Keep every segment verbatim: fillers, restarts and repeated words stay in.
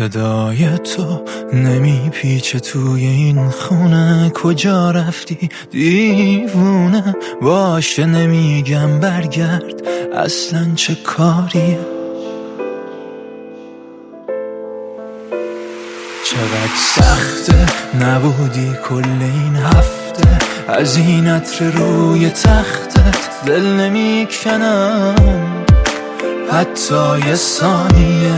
صدای تو نمیپیچه توی این خونه، کجا رفتی دیوونه؟ باشه نمیگم برگرد، اصلا چه کاریه؟ چقدر سخته نبودی کل این هفته، از این عطر روی تختت دل نمیکنم حتی یه ثانیه.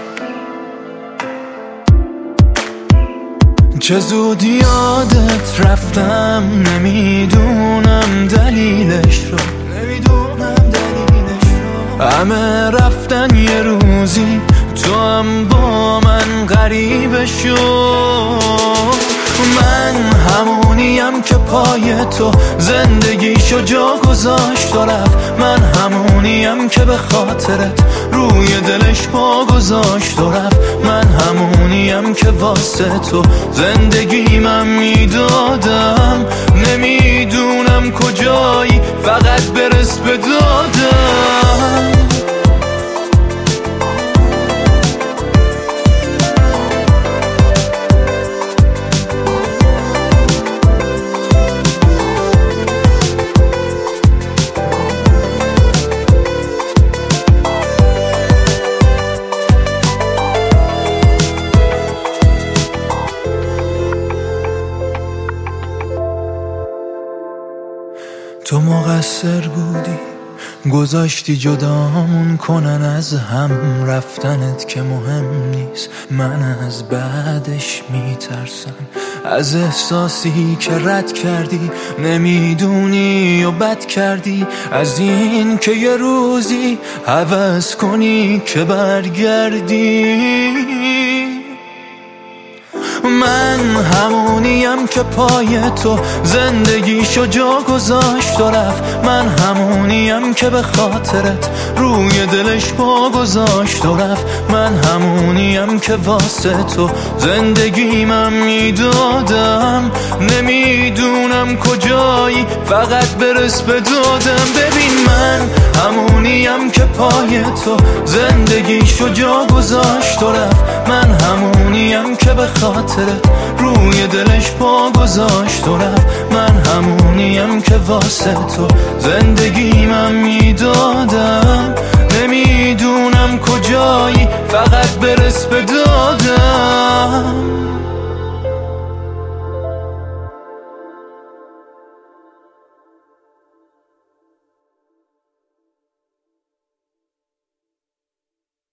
چه زود یادت رفتم، نمیدونم دلیلش رو، نمیدونم دلیلش رو. همه رفتن یه روزی، تو هم با من غریبه شو. من همونیم که پای تو زندگیشو جا گذاشت و رفت، من همونیم که به خاطرت روی دلش پا گذاشت و رفت، من همونیم که واسه تو زندگیمم میدادم. نمیدونم کجایی، فقط برس به دادم. تو مقصر بودی، گذاشتی جدامون کنن از هم، رفتنت که مهم نیست، من از بعدش میترسم. از احساسی که رد کردی نمیدونی و بد کردی، از این که یه روزی هوس کنی که برگردی. من همونیم که پای تو زندگیشو جا گذاشت و رفت، من همونیم که به خاطرت روی دلش پا گذاشت و رفت، من همونیم که واسه تو زندگیمم میدادم. نمیدونم کجایی، فقط برس به دادم. ببین من همونیم که پای تو زندگیشو جا گذاشت و رفت، من همونیم که به خاطرت روی دلش پا گذاشت و رفت، من همونیم که واسه تو زندگیمم میدادم. نمیدونم کجایی، فقط برس به دادم.